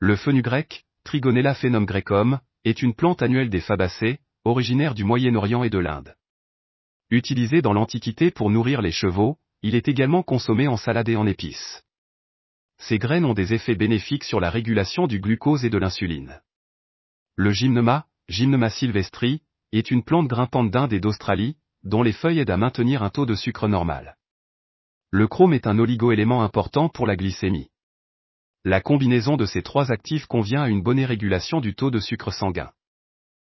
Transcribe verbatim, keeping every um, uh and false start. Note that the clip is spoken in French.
Le fenugrec, Trigonella phenomgrecum, est une plante annuelle des Fabacées, originaire du Moyen-Orient et de l'Inde. Utilisé dans l'Antiquité pour nourrir les chevaux, il est également consommé en salade et en épices. Ces graines ont des effets bénéfiques sur la régulation du glucose et de l'insuline. Le gymnoma, Gymnoma sylvestri, est une plante grimpante d'Inde et d'Australie, dont les feuilles aident à maintenir un taux de sucre normal. Le chrome est un oligo-élément important pour la glycémie. La combinaison de ces trois actifs convient à une bonne régulation du taux de sucre sanguin.